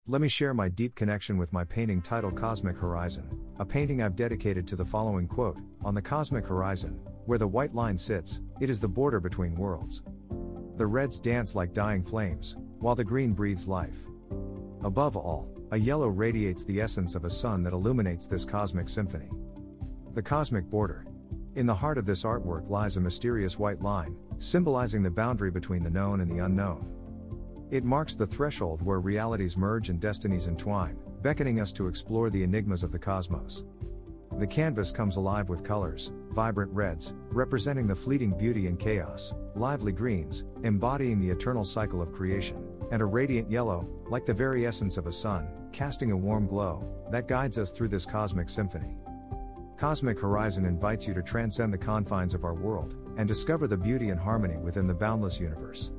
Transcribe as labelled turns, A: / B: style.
A: Let me share my deep connection with my painting titled Cosmic Horizon, a painting I've dedicated to the following quote: "On the cosmic horizon, where the white line sits, it is the border between worlds. The reds dance like dying flames, while the green breathes life. Above all, a yellow radiates the essence of a sun that illuminates this cosmic symphony. The cosmic border. In the heart of this artwork lies a mysterious white line, symbolizing the boundary between the known and the unknown. It marks the threshold where realities merge and destinies entwine, beckoning us to explore the enigmas of the cosmos. The canvas comes alive with colors: vibrant reds, representing the fleeting beauty and chaos, lively greens, embodying the eternal cycle of creation, and a radiant yellow, like the very essence of a sun, casting a warm glow that guides us through this cosmic symphony. Cosmic Horizon invites you to transcend the confines of our world and discover the beauty and harmony within the boundless universe.